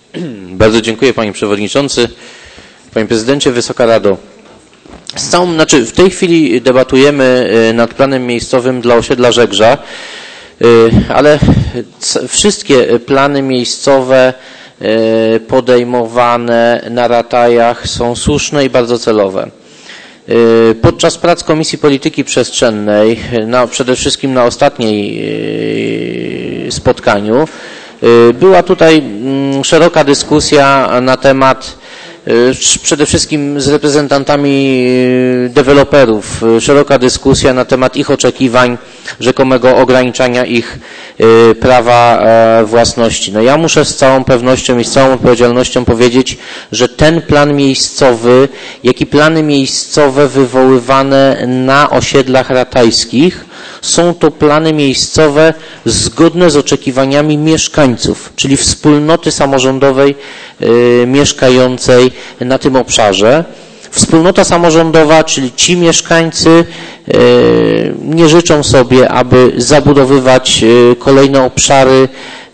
Bardzo dziękuję Panie Przewodniczący, Panie Prezydencie, Wysoka Rado. W tej chwili debatujemy nad planem miejscowym dla osiedla Żegrza, ale wszystkie plany miejscowe podejmowane na ratajach są słuszne i bardzo celowe. Podczas prac Komisji Polityki Przestrzennej, przede wszystkim na ostatniej spotkaniu, była tutaj szeroka dyskusja na temat, przede wszystkim z reprezentantami deweloperów, szeroka dyskusja na temat ich oczekiwań, rzekomego ograniczania ich prawa własności. No ja muszę z całą pewnością i z całą odpowiedzialnością powiedzieć, że ten plan miejscowy, jak i plany miejscowe wywoływane na osiedlach ratajskich, są to plany miejscowe zgodne z oczekiwaniami mieszkańców, czyli wspólnoty samorządowej mieszkającej na tym obszarze. Wspólnota samorządowa, czyli ci mieszkańcy nie życzą sobie, aby zabudowywać kolejne obszary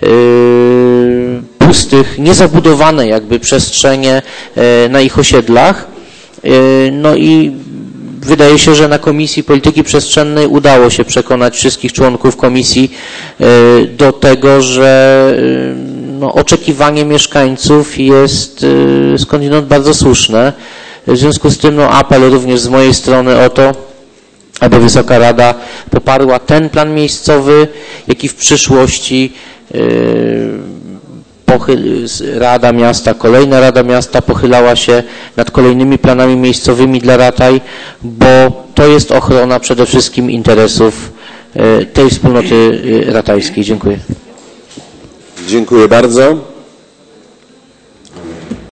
pustych, niezabudowane jakby przestrzenie na ich osiedlach. No i wydaje się, że na Komisji Polityki Przestrzennej udało się przekonać wszystkich członków komisji do tego, że oczekiwanie mieszkańców jest skądinąd bardzo słuszne. W związku z tym apel również z mojej strony o to, aby Wysoka Rada poparła ten plan miejscowy, jak i w przyszłości kolejna Rada Miasta pochylała się nad kolejnymi planami miejscowymi dla rataj, bo to jest ochrona przede wszystkim interesów tej wspólnoty ratajskiej. Dziękuję. Dziękuję bardzo.